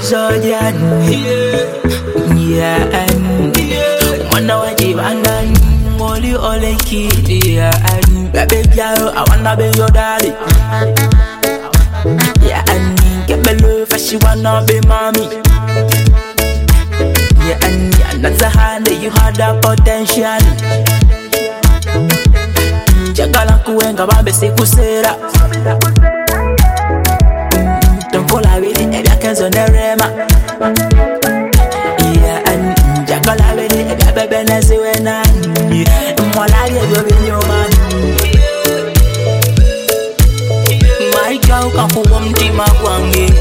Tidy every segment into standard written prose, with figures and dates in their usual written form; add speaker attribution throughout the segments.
Speaker 1: zodiac. Yeah, and wanna watch you and only kid. Yeah, and baby girl, I wanna be your daddy. Yeah, and get me love, she wanna be mommy. Yeah, and that's a hand that you had the potential. Jagala kuwenga bambe sikusera. Tonkola bidi ebya kenzo nerema. Yeah, and jagala bidi ebya bebe neziwena. Mwalali ebyo binyoma. My girl kakuwa mtima kwange.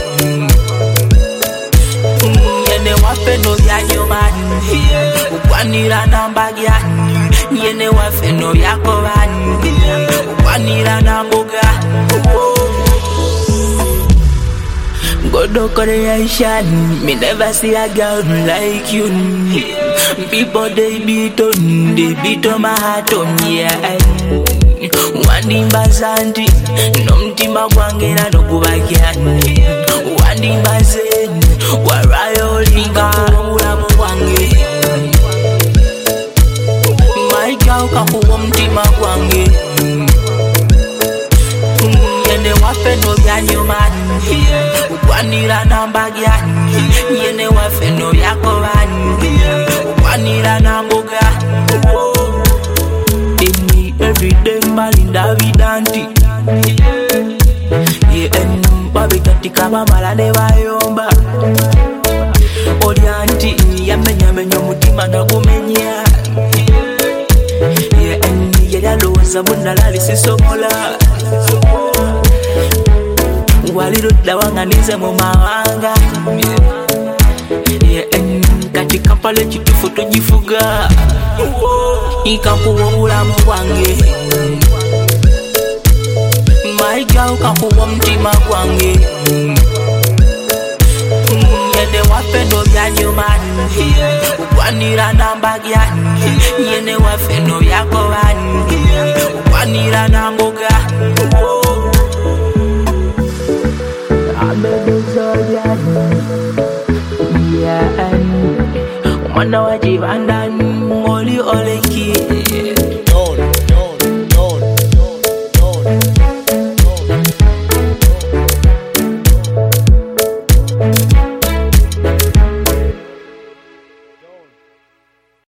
Speaker 1: Yene wafe no byanyoma. Ukwanira namba gyani. Yene wafe no byakobani. Ukwanira namboga. Godo creation, me never see a girl like you. People they beat on my heart on, yeah. Wandimba zanti, no mtima gwangera no kubakyani. Wandimba zen, warayo linga mulamu gwange. My girl kakuwa mtima gwange. Yene wafe no byanyuma. Ukwanira namba gyani. Yene wafe no byakobani. Ukwanira namboga. Everyday malinda vidanti. Yeah, and babi katika mamala ne bayomba. Orianti yamenya mutima na kumenya. Yeah, and yaloza munalali sisomola. Walirudda wanganize mu mawanga. Yeah, and katika pale chitufu tujifuga. Ikakuwa ulamu wange. My girl kakuwa mtima wange. Yene wafe no byanyuma. Ukwanira namba gyani. Yene wafe no byakobani.